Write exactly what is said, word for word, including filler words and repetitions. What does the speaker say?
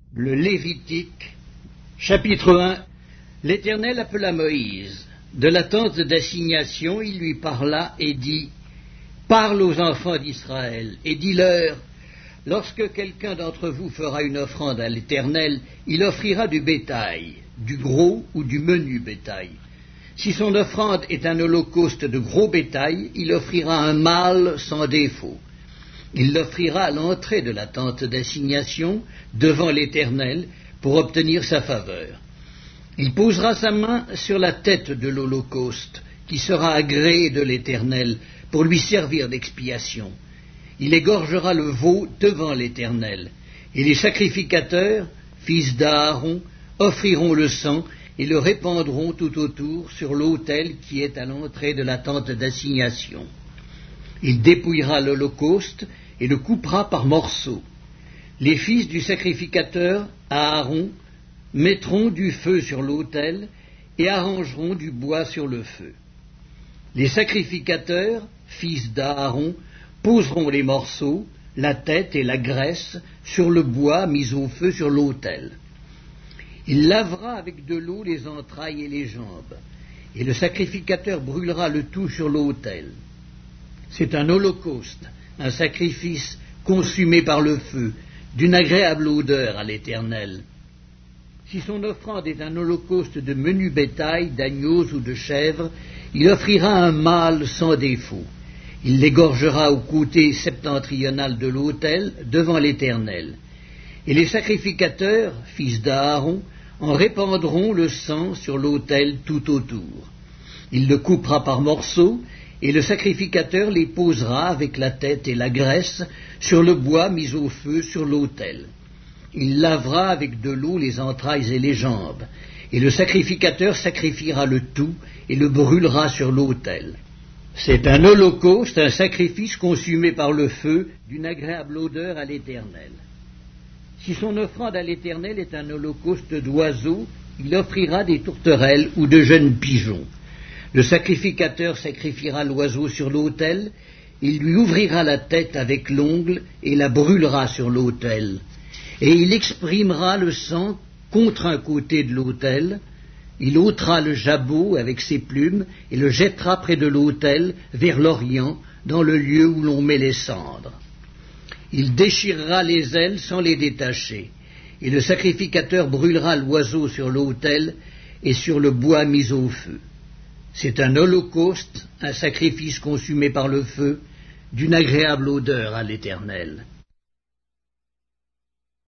Le Lévitique, chapitre un. L'Éternel appela Moïse. De la tente d'assignation, il lui parla et dit, « Parle aux enfants d'Israël, et dis-leur, lorsque quelqu'un d'entre vous fera une offrande à l'Éternel, il offrira du bétail, du gros ou du menu bétail. Si son offrande est un holocauste de gros bétail, il offrira un mâle sans défaut. Il l'offrira à l'entrée de la tente d'assignation, devant l'Éternel, pour obtenir sa faveur. Il posera sa main sur la tête de l'holocauste, qui sera agréé de l'Éternel, pour lui servir d'expiation. Il égorgera le veau devant l'Éternel, et les sacrificateurs, fils d'Aaron, offriront le sang et le répandront tout autour sur l'autel qui est à l'entrée de la tente d'assignation. Il dépouillera l'holocauste et le coupera par morceaux. Les fils du sacrificateur, Aaron, mettront du feu sur l'autel et arrangeront du bois sur le feu. Les sacrificateurs, fils d'Aaron, poseront les morceaux, la tête et la graisse sur le bois mis au feu sur l'autel. Il lavera avec de l'eau les entrailles et les jambes, et le sacrificateur brûlera le tout sur l'autel. C'est un holocauste, un sacrifice consumé par le feu, d'une agréable odeur à l'Éternel. Si son offrande est un holocauste de menu bétail, d'agneaux ou de chèvres, il offrira un mâle sans défaut. Il l'égorgera au côté septentrional de l'autel, devant l'Éternel. Et les sacrificateurs, fils d'Aaron, en répandront le sang sur l'autel tout autour. Il le coupera par morceaux, et le sacrificateur les posera avec la tête et la graisse sur le bois mis au feu sur l'autel. Il lavera avec de l'eau les entrailles et les jambes, et le sacrificateur sacrifiera le tout et le brûlera sur l'autel. C'est un holocauste, un sacrifice consumé par le feu, d'une agréable odeur à l'Éternel. Si son offrande à l'Éternel est un holocauste d'oiseaux, il offrira des tourterelles ou de jeunes pigeons. Le sacrificateur sacrifiera l'oiseau sur l'autel, il lui ouvrira la tête avec l'ongle et la brûlera sur l'autel. Et il exprimera le sang contre un côté de l'autel, il ôtera le jabot avec ses plumes et le jettera près de l'autel, vers l'orient, dans le lieu où l'on met les cendres. Il déchirera les ailes sans les détacher, et le sacrificateur brûlera l'oiseau sur l'autel et sur le bois mis au feu. C'est un holocauste, un sacrifice consumé par le feu, d'une agréable odeur à l'Éternel.